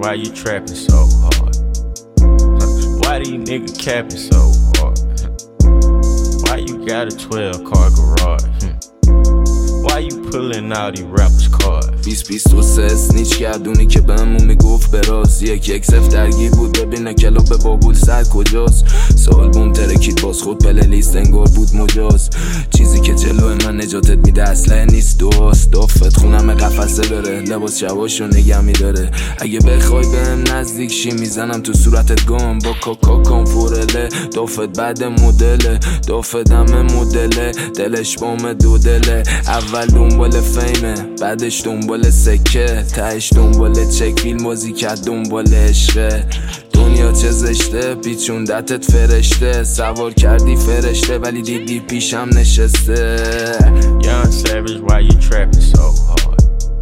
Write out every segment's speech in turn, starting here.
why you trapping so hard? Why these niggas capping so hard? Why you got a 12-car garage? Why you pulling out these rappers cards? 20-23 اسنیچ گردونی که بهمون میگفت براز یک صفر درگیر بود ببینه کلاب بابول سر کجاست سال بوم ترکید باز خود پلیلیست انگار بود مجاز چیزی که جلوی من نجاتت میده اصلا نیست دوست دافت خونم قفسه داره لباس شواشو نگه میداره اگه بخوای بهم نزدیک شی میزنم تو صورتت گام با کاکا کانفورله دافت بعد مدله دافت همه مدله دلش بام دو دله اول دنبال فیمه بعدش دنبال سکه تهش دنبال چک فیلم بازی کرد دنبال عشقه دنیا چه زشته پیچوندتت فرشته سوار کردی فرشته ولی دیدی پیشم نشسته Young Savage, why you trapping so hard?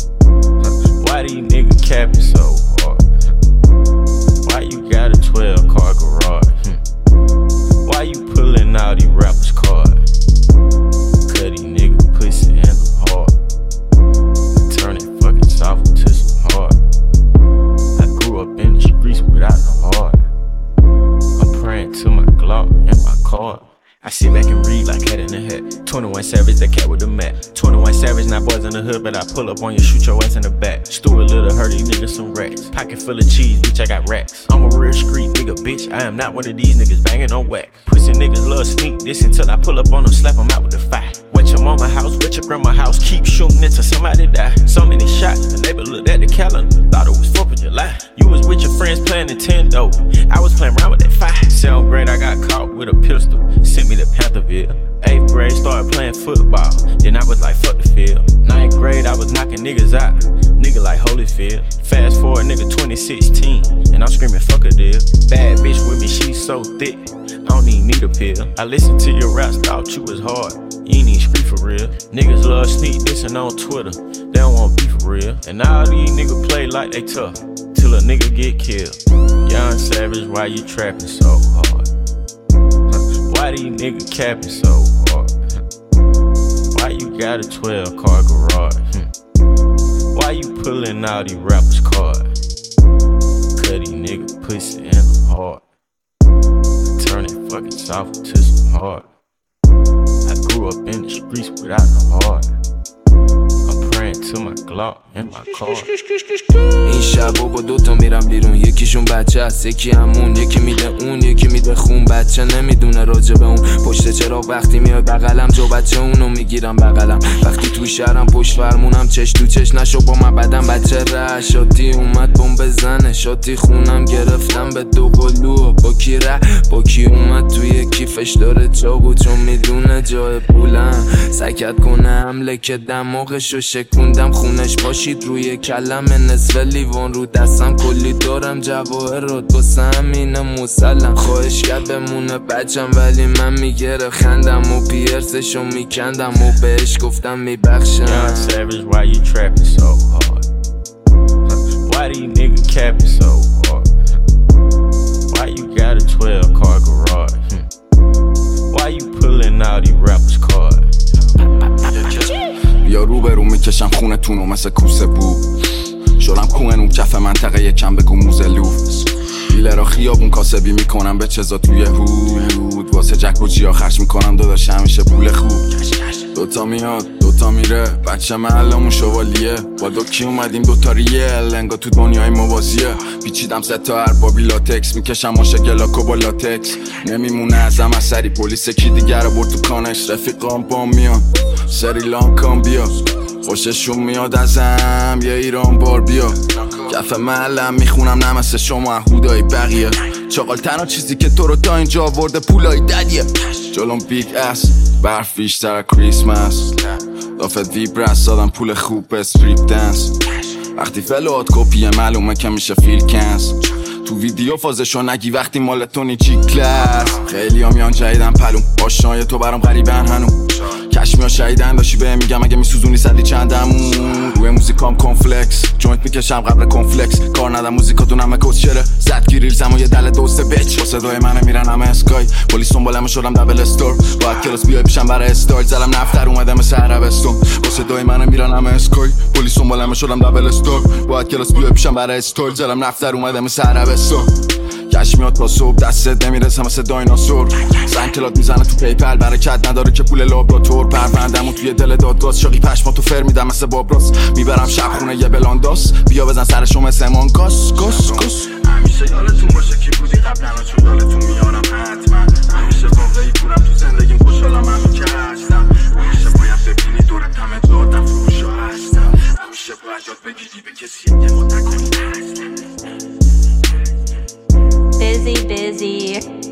Why these niggas capping so hard? Why you got a 12-car garage? Why you pulling out these rappers cards? Cut these niggas pussy and them hard. Turn it fucking soft to some hard. I grew up in the streets without no heart. I'm praying to my Glock and my card. I sit back and read like Cat in the Hat. 21 Savage, that cat with the mat. 21 Savage, not boys in the hood, but I pull up on you, shoot your ass in the back. Stuart Little, hurt these niggas some racks. Pocket full of cheese, bitch, I got racks. I'm a real street nigga, bitch, I am not one of these niggas banging on whack. Pussy niggas love sneak this until I pull up on them, slap them out with the fire. Wet your mama house, wet your grandma house, keep shooting until somebody die. So many shots, the neighbor looked at the calendar, thought it was 4th of July. You was with your friends playing Nintendo, I was playing around with that fire. 7th grade, I got caught with a pistol, sent me to Pantherville. 8th grade, started playing football, then I was like, fuck the field. 9th grade, I was knocking niggas out, nigga like Holyfield. Fast forward, nigga 2016, and I'm screaming, fuck a deal. Bad bitch with me, she so thick, I don't even need a pill. I listened to your raps, thought you was hard, you ain't even street for real. Niggas love sneak dissing on Twitter, they don't want beef for real. And all these niggas play like they tough, till a nigga get killed. Young Savage, why you trapping so hard? Why these niggas capping so hard? Why you got a 12-car garage? Why you pulling out these rappers cards? Cut these niggas pussy and them hard. Turn it fucking soft to some hard. I grew up in the streets without no heart. I'm praying to my Glock and my car. این شبا با دوتا میرم بیرون یکیشون بچه هست یکی همون یکی میده اون یکی میده خون بچه نمیدونه راجع به اون پشت چراغ وقتی میای بغلم جو بچه اونو میگیرم بغلم وقتی تو شهرم پشت فرمونم چش تو چش نشو با من بدم بچه ره شاتی اومد بمب بزنه شاتی خونم گرفتم به دو قلو با کی ره با کی اومد توی کیفش داره چاقو چون میدونه جای پولم سکت کنه حمله که دماغشو شکوندم خونش باشید روی کلم نصف لیوان رو دستم کلی دارم جواهرات واسه همینه مسلم خواهش کرد بمونه بچم ولی من میگره خندم و پیرسشو میکندم و بهش گفتم میبخشم Young Savage, why you trapping so hard? Why these niggas capping so hard? Why you got a 12-car garage? Why you pulling out these rappers cards? بیا رو به رو میکشم خونتونو مثل کوسه بو شدم کوهنون کف منطقه یکم بگو موزلو دیلر را خیابون کاسبی میکنم به چزا توی هود واسه جک و جیا خرج میکنم داداش همیشه پول خوب دوتا میاد دوتا میره بچه محلمون شوالیه با دوکی اومدیم دوتا ریل انگا تو دنیای موازیه پیچیدم سه تا اربابی لاتکس میکشم ماشگلاکو با لاتکس نمیمونه ازم اثری پلیس کی دیگر رو برد تو کانش رفیقام با میان سریلانکام بیا خوششون میاد ازم یه ایران بار بیا کف محلم میخونم نه مثل شما هودای بقیه چاقال تنها چیزی که تو رو تا اینجا آورده پولای ددیه جلوم بیگ اس برف بیشتر کریسمس دافت ویبرس دادم پول خوب به استریپ دنس وقتی فلوات کپیه معلومه که میشه فیل کنس تو ویدیو فازشو نگی وقتی مال تو نیچی کلاس خیلی هم میان جایدن پلوم آشنای تو برام غریبن هنو کشمیا شهیدن داشتی به میگم اگه میسوزونی سدی چندمون روی موزیکام کنفلکس جوینت میکشم قبل کنفلکس کار ندم موزیکاتون همه کسچره زد گیریل زم و یه دل دوسته بچ با صدای منه میرن همه اسکای پلیس دنبالمه شدم دبل استور باید کلاس بیای پیشم برای استایل زلم نفتر اومدم مثل عربستون با صدای منه میرن همه اسکای پلیس دنبالمه شدم دبل استور باید کلاس بیای پیشم برای استایل زلم نفتر اومدم مثل عربستون کشمیات تا صبح دستت نمیرسه مثل دایناسور زن کلات میزنه تو پیپل برکت نداره که پول لابراتور پروندمو توی دل دادگاز شاقی پشما تو فر میدم مثل بابراس میبرم شب خونه یه بلانداس بیا بزن سرشو مثل مانکاس کس همیشه یادتون باشه کی بودی قبلا و چون یادتون میارم حتما همیشه واقعی بودم تو زندگیم خوشحالم همین که هستم همیشه باید ببینی دورت همه دادم فروشا هستم همیشه باید یاد بگیری به کسی یه مدت کنی هستم Busy.